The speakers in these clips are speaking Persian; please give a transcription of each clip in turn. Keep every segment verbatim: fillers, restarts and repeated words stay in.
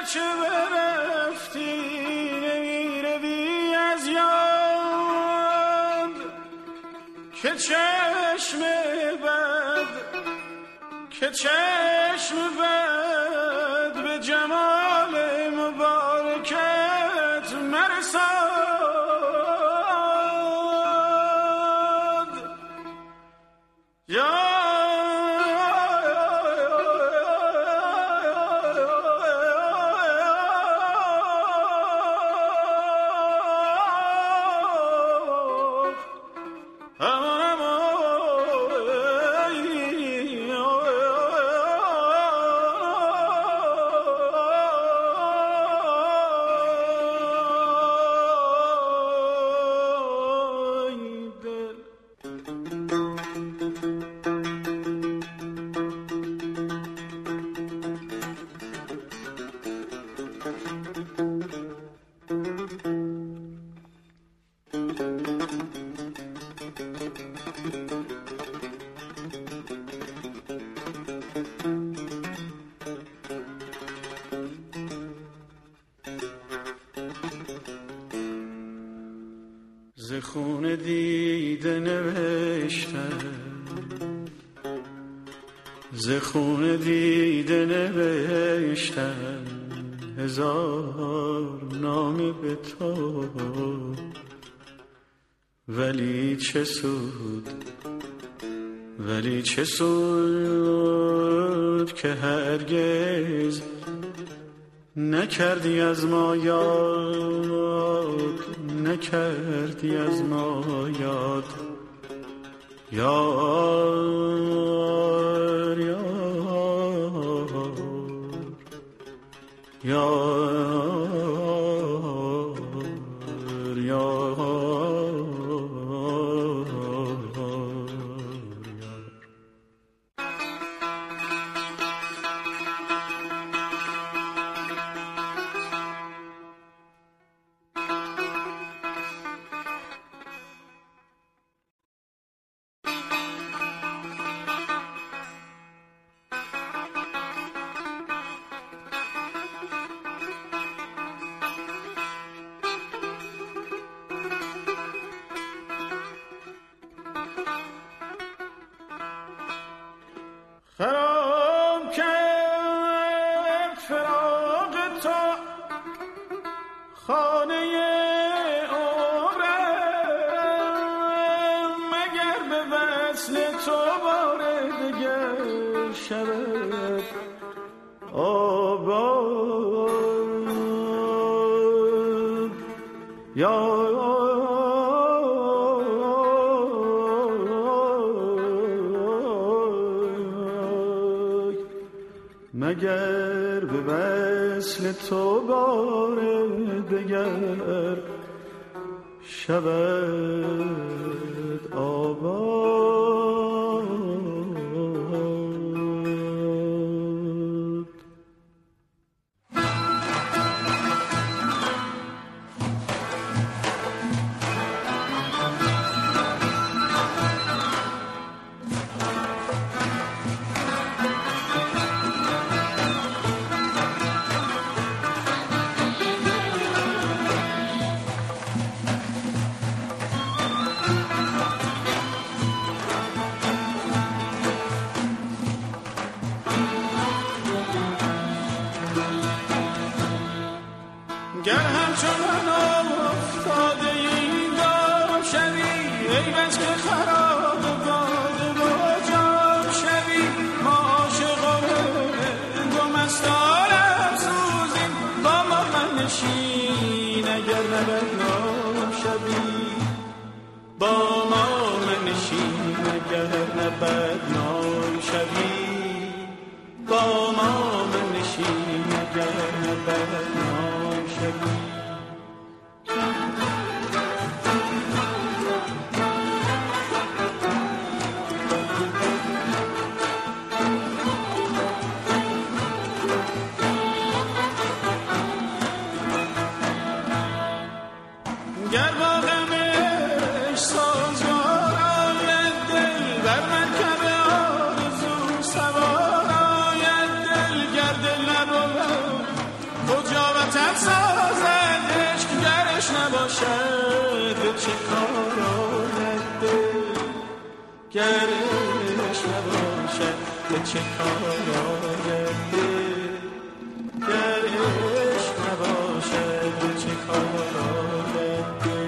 گرچه برفتی نمیروی از یاد، که چشم بد که چشم بد به جمال مبارکت مرساد. یا ز خون دیده نوشتم، ز خون دیده نوشتم هزار نامه به تو، ولی چه سود ولی چه سود که هرگز نکردی از ما یاد، نکردی از ما یاد. یار یار یار یار خراب کرد فراق تو خانه عمرم، مگر به وصل تو بار دگر شود آباد. یا مگر به وصل تو بار دگر شود آباد. گر همچون من افتاده این دام شوی، ای بس که خراب باده با جام شوی. ما عاشقان دو مستان افسوزیم، با ما من نشین اگر نبدنام شوی. با ما من نشین اگر نبدنام شوی. با ما من نشین اگر نبدنام شوی. گر با غمش سازگار آید دل، بر مرکب آرزو سوار آید دل. گر دل نبود خود نباشد به چه کار آید دل، گر عشق نباشد به چه کار آید دل، گر عشق نباشد به چه کار آید دل.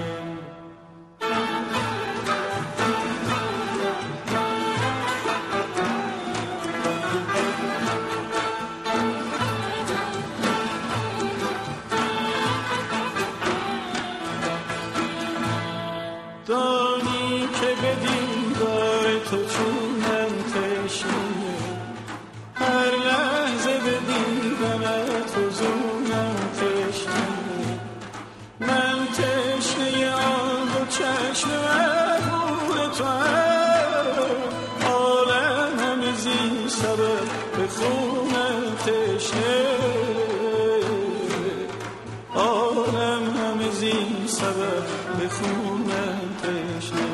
دانی که به دیدار تو چونم تشنه، هر لحظه به دیدنت حضورم تشنه، من تشنه آن دو چشم مهبور تو هم، عالم همه زی سبب به خونم تشنه، عالم همه زی سبب به خونم تشنه.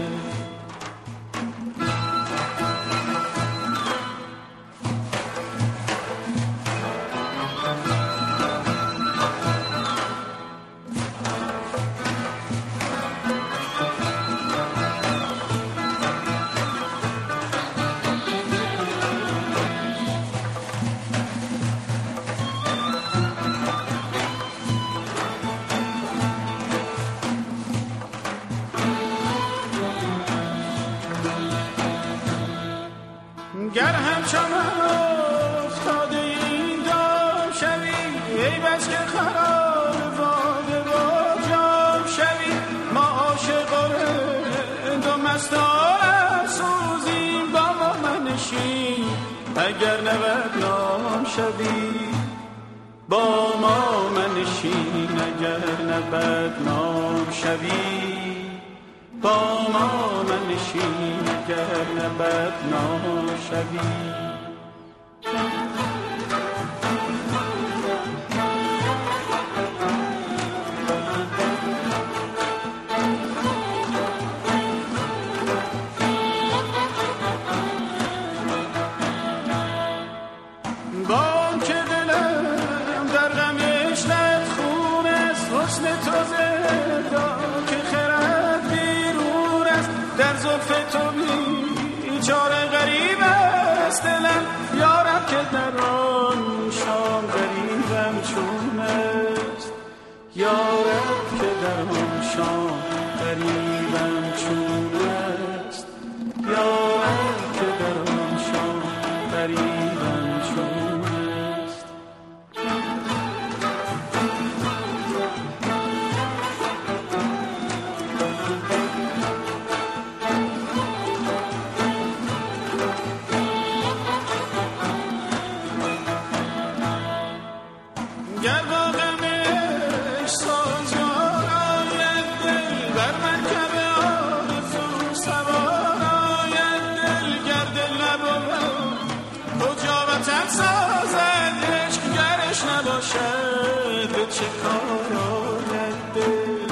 گر همچنان افتاده این دام شوی، ای بس که خراب باده با جام شوی، ما عاشقان دو مستان سوزیم با ما منشین، اگر نبد نام شوی با ما منشین، اگر نبد نام شوی با ما منشین، اگر نبد نام شوی. با که دلم در غم عشقت خون است، حسن تو زندان که خرد بیرون است، در زلف تو بیچاره غریب است دلم، یارب که در آن شام غریبم چون است، یارب که در آن شام غریبم چون است، یارب که در آن شام غریبم چون است. گر با غمش سازگار آید دل، بر مرکب آرزو سوار آید دل، گر دل نبود کجا وطن سازد عشق، گرش نباشد به چه کار آید دل،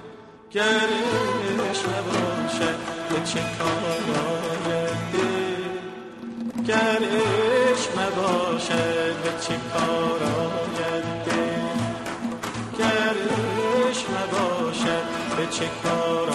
گرش نباشد به چه کار آید دل، گر عشق نباشد به چه کار آید دل، گر عشق نباشد به چه کار